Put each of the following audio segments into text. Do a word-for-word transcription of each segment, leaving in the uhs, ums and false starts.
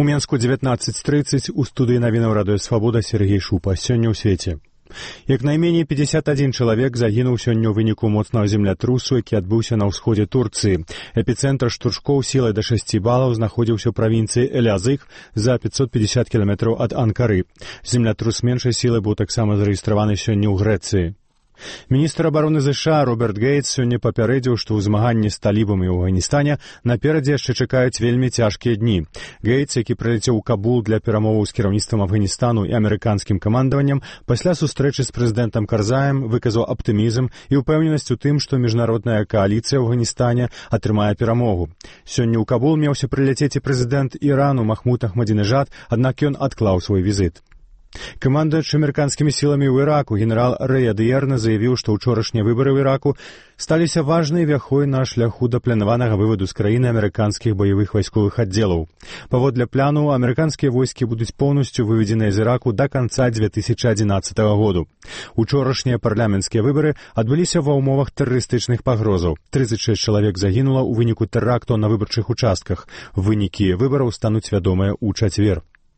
У Менску дзевятнаццаць трыццаць, у студыі навінаў радыё Свабода Сергей Шупа. Сёння ў свеце. Як найменей пятьдесят один чалавек загінуў сёння ў выніку моцнага землятрусу, які адбыўся на ўсходзе Турцыі. Эпіцэнтр штуршкоў сілай да шасці балаў знаходзіўся ў правінцыі Элязыг за пятьсот пятьдесят кіламетраў ад Анкары. Землятрус меншай сілы быў таксама зарэгістраваны сёння ў Грэцыі. Міністр абароны ЗША Роберт Гейтс сёння папярэдзіў, што ў змаганні з талібамі ў Афганістане наперадзе яшчэ чакаюць вельмі цяжкія дні. Гейтс, які прылецеў у Кабул для перамоваў з кіраўніцтвам Афганістану і амерыканскім камандаваннем, пасля сустрэчы з прэзідэнтам Карзаем выказаў аптымізм і ўпэўненасць у тым, што міжнародная кааліцыя ў Афганістане атрымае перамогу. Сёння ў Кабул меўся прылецець і прэзідэнт Ірану Махмуд Ахмадзінежад, аднак ён адклаў свой візіт. Камандуючы амерыканскімі сіламі ў Іраку генерал Рэй Адыерна заявіў, што ўчорашнія выбары ў Іраку сталіся важнай вяхой на шляху да планаванага вываду з краіны амерыканскіх баявых вайсковых аддзелаў. Паводле пляну, амерыканскія войскі будуць поўнасцю выведзеныя з Іраку да канца две тысячи адзінаццатага году. Учорашнія парламенцкія выбары адбыліся ва ўмовах тэрарыстычных пагрозаў. трыццаць шэсць чалавек загінула ў выніку тэракту на выбарчых участках. Вынікі выбараў стануць вядомыя ў чацвер.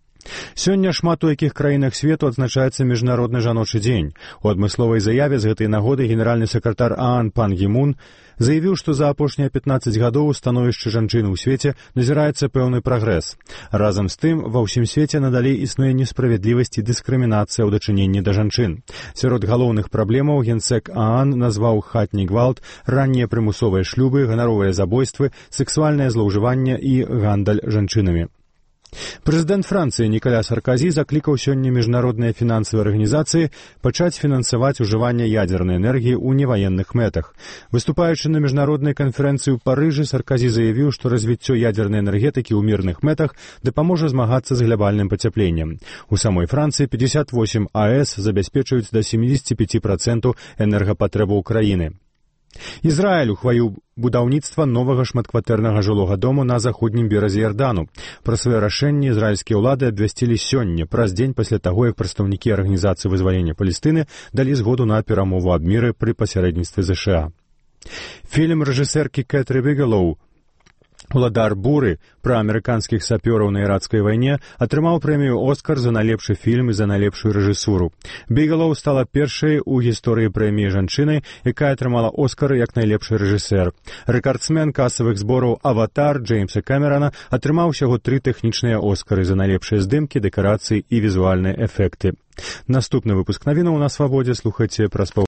Сёння шмат у якіх краінах свету адзначаецца міжнародны жаночы дзень. У адмысловай заяве з гэтай нагоды генеральны сакратар ААН Пан Гі Мун заявіў, што за апошнія пятнаццаць гадоў у становішчы жанчыны ў свеце назіраецца пэўны прагрэс. Разам з тым, ва ўсім свеце надалей існуе несправядлівасць і дыскрымінацыя ў дачыненні да жанчын. Сярод галоўных праблемаў генсек ААН назваў хатні гвалт, раннія прымусовыя шлюбы, ганаровыя забойствы, сексуальнае злоўжыванне і гандаль жанчынамі. Прэзідэнт Францыі Ніколя Саркозі заклікаў сёння міжнародныя фінансавыя арганізацыі пачаць фінансаваць ужыванне ядзернай энергіі ў неваенных мэтах. Выступаючы на міжнароднай канферэнцыі ў Парыжы, Саркозі заявіў, што развіццё ядзернай энергетыкі ў мірных мэтах дапаможа змагацца з глябальным пацяпленнем. У самой Францыі пятьдесят восемь АЭС забяспечваюць да семьдесят пять процентаў энергапатрэбаў краіны. Ізраіль ухваліў будаўніцтва новага шматкватэрнага жылога дому на заходнім беразе Ярдану. Пра свае рашэнні ізраільскія ўлады абвясцілі сёння, праз дзень пасля таго, як прадстаўнікі Арганізацыі вызвалення Палестыны далі згоду на перамову аб міры пры пасярэдніцтве ЗША. Фільм рэжысэркі Кэтры Бігелоу «Уладар буры» пра амерыканскіх сапёраў на ірацкай вайне атрымаў прэмію «Оскар» за найлепшы фільм і за найлепшую рэжысуру. Бігелоу стала першай у гісторыі прэміі жанчынай, якая атрымала «Оскар» як найлепшы рэжысэр. Рэкардсмен касавых збораў «Аватар» Джеймса Кэмерана атрымаў усяго тры тэхнічныя «Оскары» за найлепшыя здымкі, дэкарацыі і візуальныя эфекты. Наступны выпуск навінаў на Свабодзе слухайце праз